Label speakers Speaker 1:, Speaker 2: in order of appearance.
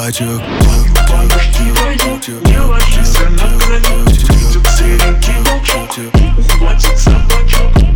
Speaker 1: кабачок.
Speaker 2: Не ложись на колени, серенький волчок, ухватит собачок.